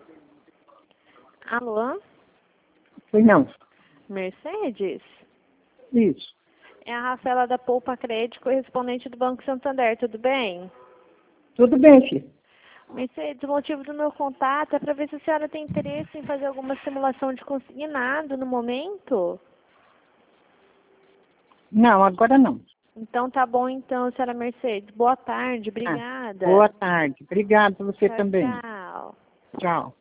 Alô? Pois não. Mercedes? Isso. É a Rafaela da Poupa Crédito, correspondente do Banco Santander, tudo bem? Tudo bem, filho. Mercedes, o motivo do meu contato é para ver se a senhora tem interesse em fazer alguma simulação de consignado no momento. Não, agora não. Então tá bom então, senhora Mercedes. Boa tarde, Ah, obrigada. boa tarde. Obrigado, você Tchau, também. tchau. Tchau.